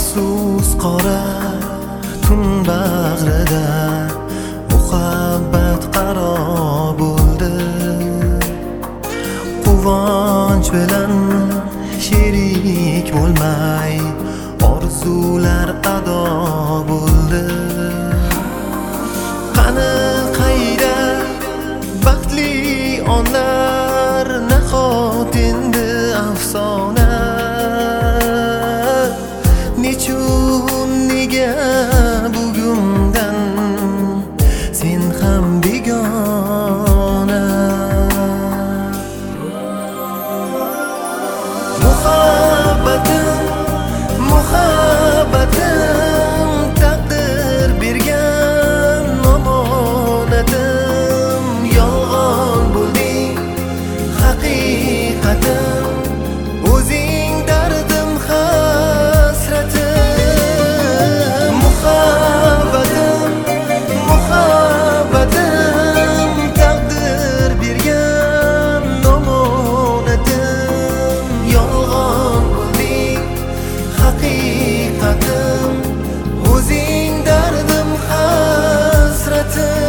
afsus qora tun bag'rida muhabbat qaro bo'ldi. Quvonch bilan sherik bo'lmay orzular ado bo'ldi. Qani qayda baxtli onlar, nahot endi afsona. Nechun nega bugundan sen ham begona. Muhabbatim, muhabbatim, taqdir bergan omonatim. Yolg'on bo'lding haqiqatim, o'zing dardim hasratim. Muhabbatim, muhabbatim, taqdir bergan omonatim. Yolg'on bo'lding haqiqatim, o'zing dardim hasratim.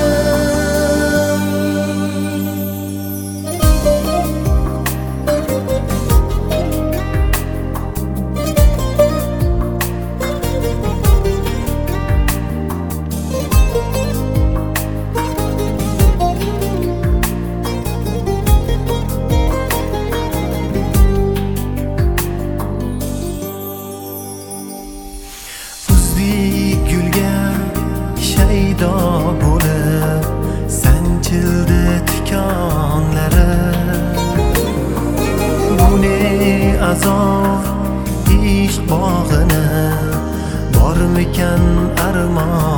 Gulga shaydo bo'lib sanchildi tikonlari. Bu ne azob ishq bog'ini, bormikan armon